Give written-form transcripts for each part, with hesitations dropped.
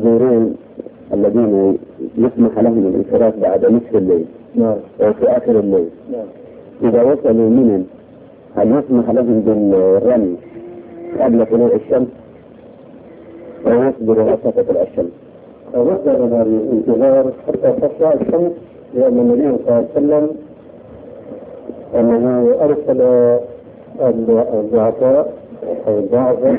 المعذورين الذين يسمح لهم الانصراف بعد نصف الليل أو في آخر الليل إذا وصلوا منن هل يسمح لهم بالرمي قبل طلوع الشمس أو يصبروا حتى تطلع الشمس؟ وصل الانتظار حتى تطلع الشمس، لأن النبي صلى الله عليه وسلم أنه أرسل الضعفاء أو الضعفاء،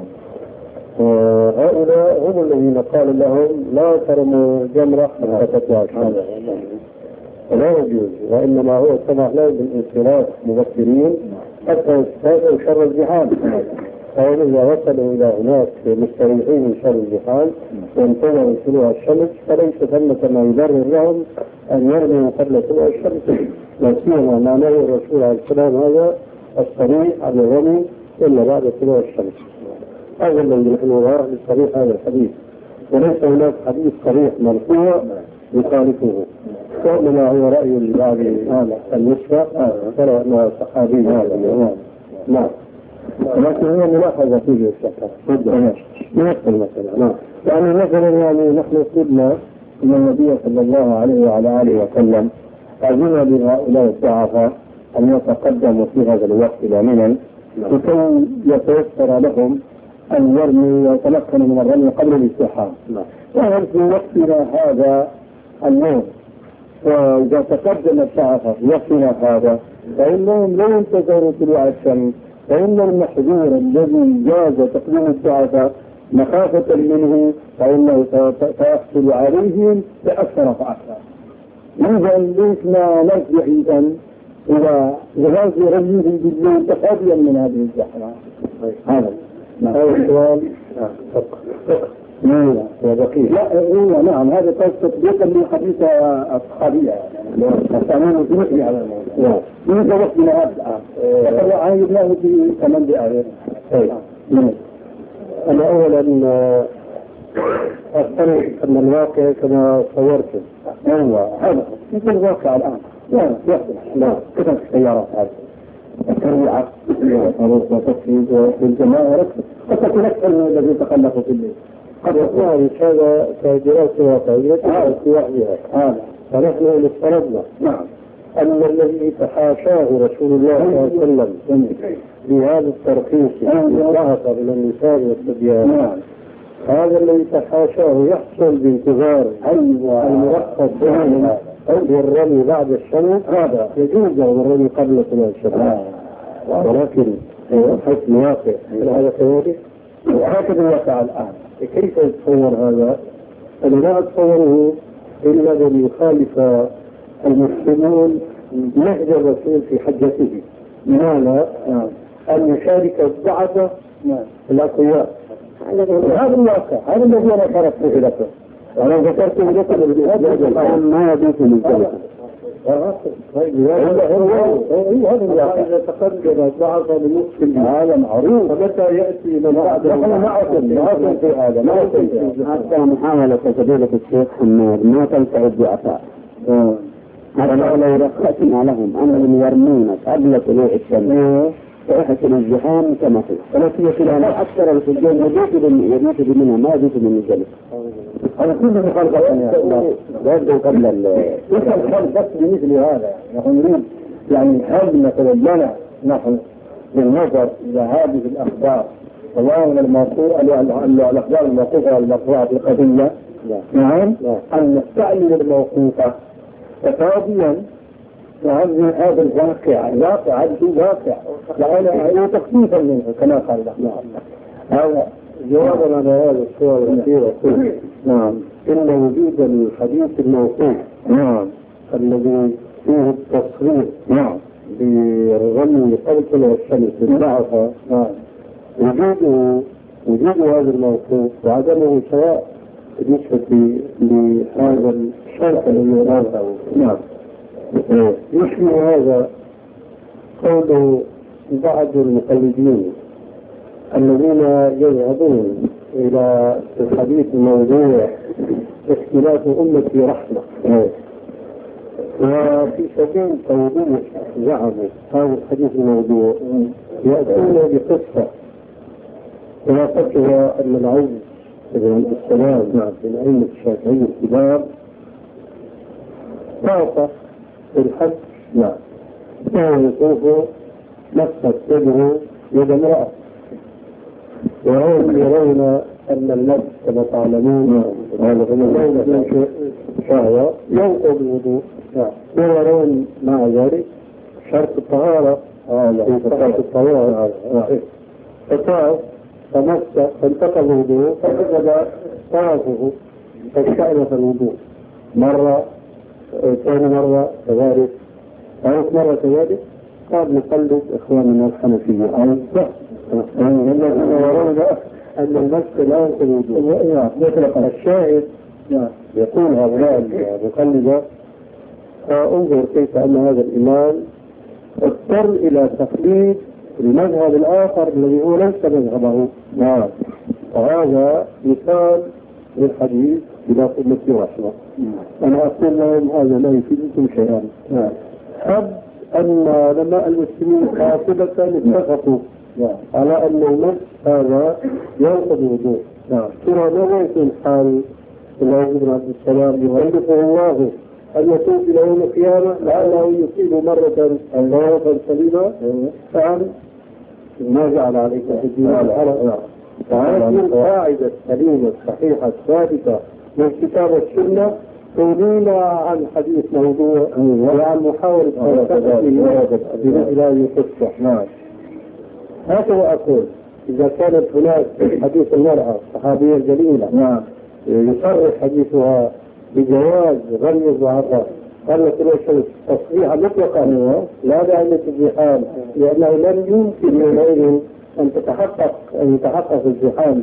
وهؤلاء هم الذين قال لهم لا ترموا جمرة حتى تطلع الشمس، ولا يجوز، وإنما هو سمح له بالانصراف مبكرين حتى يستفادوا شر الزحام. فهم إذا وصلوا إلى هناك مستريحين من شر الزحام وانتظروا طلوع الشمس فليس ثمة ما يبرر لهم أن يرموا قبل طلوع الشمس، لا سيما ما نهى الرسول عليه السلام هذا الصريح عن الرمي إلا بعد طلوع الشمس. هذا الذي نحن نراه لصريح هذا الحديث، وليس هناك حديث صريح مرفوع يخالفه، وإنما هو رأي لبعض النسبة ترى أنه صحابي هذا. نعم، لكن هي ملاحظة فيه الشكل نفس المسألة. يعني مثلا نحن قلنا أن النبي صلى الله عليه وعلى آله وسلم أذن لهؤلاء الضعفاء أن يتقدموا في هذا الوقت إلى منى لكي يتيسر لهم أن يرموا ويتمكنوا من الرمي قبل الازدحام. وهل في وقتنا هذا اليوم وإذا تقدم الضعفاء في وقتنا هذا فإنهم لا ينتظروا طلوع الشمس، فإن المحظور الذي جاز تقديم الضعفاء مخافة منه فإنه سيحصل عليهم بأكثر فأكثر. إذا لسنا نرجع إلى جواز رميهم بالليل تفاديا من هذه الزحمة. هذا السؤال لا نعم هذا تطبيقا لحديث الصحابية الثانيين في مثل هذا الموضوع من وقتنا هذا عايزناه في كمان بآخر. أنا أولا أفترض أن الواقع كما صورته هو هذا مثل الواقع الآن لا كثرة السيارات هذه السريعة وتصفيد بالجماعة قد تكون أكثر من الذي تخلفوا في الليل. قد يكون هذا كدراسة واقعية في وحدها فنحن افترضنا أن الذي تحاشاه رسول الله صلى الله عليه وسلم بهذا الترخيص ظهر من النساء والصبيان هذا الذي تحاشاه يحصل بانتظار المرخص بالرمي بعد الشمس هذا يجوز له الرمي قبل طلوع الشمس، ولكن حسن واقع هذا كذلك وهكذا الواقع الآن. كيف يتصور هذا؟ أنا لا أتصوره إلا أن يخالف المسلمون نهج الرسول في حجته، بمعنى أن يشارك الضعف الأقوياء. هذا الواقع، هذا الذي أنا شرحته لكم وأنا ذكرته لكم ما يضيف من ذلك. هذا الواقع إذا تقدم الضعف بنصف هذا معروف، فمتى يأتي من بعد معكم في هذا حتى محاولة فضيلة الشيخ حماد ما تنفع الضعفاء. هذا لو رخصنا لهم أنهم يرمون قبل طلوع الشمس فيحصل الزحام كما فيه. أنا أكثر الفجار يجوز منها ما يجوز من ذلك. أنا كل مخالفة يبدو قبل يسأل بس بمثل هذا. نحن نريد هل مثلا لنا نحن بالنظر إلى هذه الأخبار سواء الموقوفة الأخبار الموقوفة المرفوعة في القضية أن نستعمل الموقوفة تفاضيا وهذا هذا الواقع لأنا تخفيفا منه كما قال هذا جوابا على هذا السؤال الأخير يقول إن وجود الحديث الموقوف الذي فيه التصريح بالرمي قبل طلوع الشمس بالضعف وجود هذا الموقوف وعدمه سواء بالنسبة لهذا الشرط الذي يراه يشبه هذا قول بعض المقلدين الذين يذهبون إلى الحديث الموضوع اختلاف أمتي رحمة، وفي سبيل توضيح زعموا هذا الحديث الموضوع يأتون بقصة خلاصتها أن العز ابن السلام من أئمة الشافعية الكبار طاف في الحج وهو يطوف نفس يده يد امرأة، وهم يرون أن النفس كما تعلمون يوم شهوة ينقض الوضوء، ويرون مع ذلك شرط الطهارة شرط الطهارة فطاف فمس فانتقل الوضوء فوجد طافه فاشتعل في الوضوء مرة ثاني مرة كذلك ثالث مرة كذلك. قال نقلد إخواننا الحنفية الذين يرون أن المس لا ينقض الوضوء. الشاهد يقول هؤلاء المقلدة فانظر كيف أن هذا الإمام اضطر إلى تقليد المذهب الآخر الذي هو ليس مذهبه. وهذا مثال للحديث بلا قمة رحمة. أنا أقول لهم هذا لا يفيدكم شيئا. حب أن علماء المسلمين قاطبة اتفقوا على أن المس هذا ينقض الوضوء. ترى ماذا يكون حال العز بن عبد السلام يغلقه الله أن يتوب إلى يوم القيامة لعله يصيب مرة سليمة فعل ما جعل عليك في الدين الحرام. فهذه القاعدة السليمة الصحيحة الثابتة من كتاب السنة تغنينا عن حديث موضوع وعن محاولة فلسفته إلى هذه القصة. هكذا أقول إذا كانت هناك حديث المرأة الصحابية الجليلة يصرح حديثها بجواز غني الزعفاء قال لك الشمس تصريحا مطلقا لا داعي للزحام لأنه لم يمكن يومئذ أن يتحقق الزحام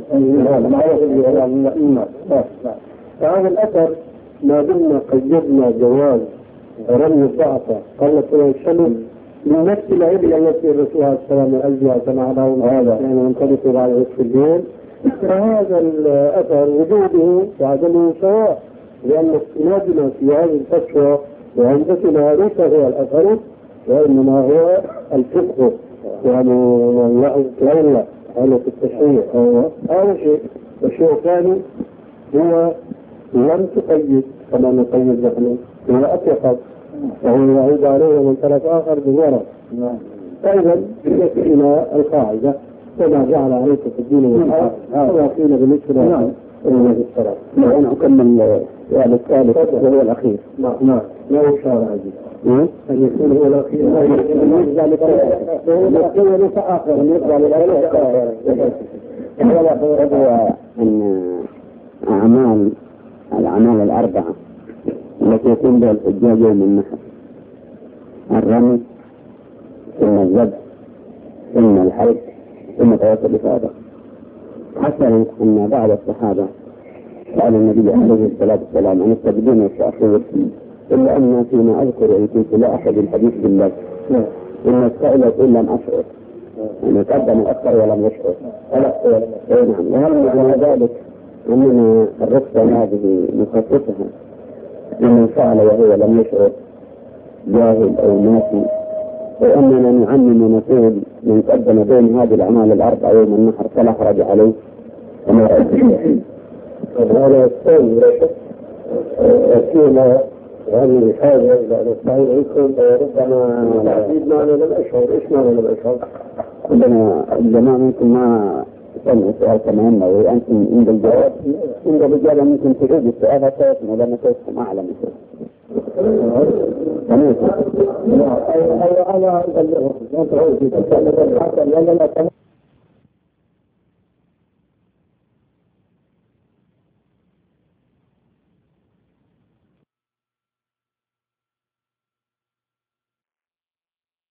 فهذا الأثر ما دمنا قيدنا جواز رمي الزعفاء قال لك الشمس من نفس العبء التي الرسول عليه السلام من أجلها سمع لهم هذا يعني منطلقوا بعد نصف الليل. فهذا الأثر وجوده وعدمه سواء لأن استنادنا في هذه الفتوى وعندنا ليس هو الأثر وإنما هو الفقه يعني الله العلة على التشريع. هذا شيء. والشيء الثاني هو لم تقيد كما نقيد نحن هو أطلقت وهو يعود عليه من طرف آخر بغرض. فإذا إلى القاعدة وما جعل عليك في الدين والحق هذا قيل بالنسبة للصلاة. أنا أكمل السؤال الثالث وهو الأخير. نعم لا يشار هذه أن يكون هو الأخير يرجع للثالث آخر يرجع للثالث هو أن الأعمال الأربعة التي يكون بها الحجاج يوم النحر الرمي ثم الذبح ثم الحج ثم طواف الإفاضة. حصل أن بعض الصحابة سأل النبي عليه الصلاة والسلام عن التقديم والتأخير إلا أن فيما أذكر إن كنت لا أحد الحديث بالله إن السائل يقول لم أشعر يعني تقدم وأخر ولم يشعر. نعم. وهل على ذلك أننا الرخصة هذه نخصصها لمن فعل وهو لم يشعر جاهل أو ناسي وأننا نعمم ونقول من قدم بين هذه الأعمال الأربعة يوم النحر فلا حرج عليه وما رأيك؟ هذا الثاني لا شك فيما هذه الحاجة إلى الصحيح عليكم ربما العديد معنا لم أشعر. إيش معنى لم أشعر؟ عندنا الجماعة ممكن ما سمعوا السؤال كما هنا وأنتم عند الجواب عند الإجابة ممكن تعيد السؤال حتى يسمعوا لما تسمع أعلم السؤال.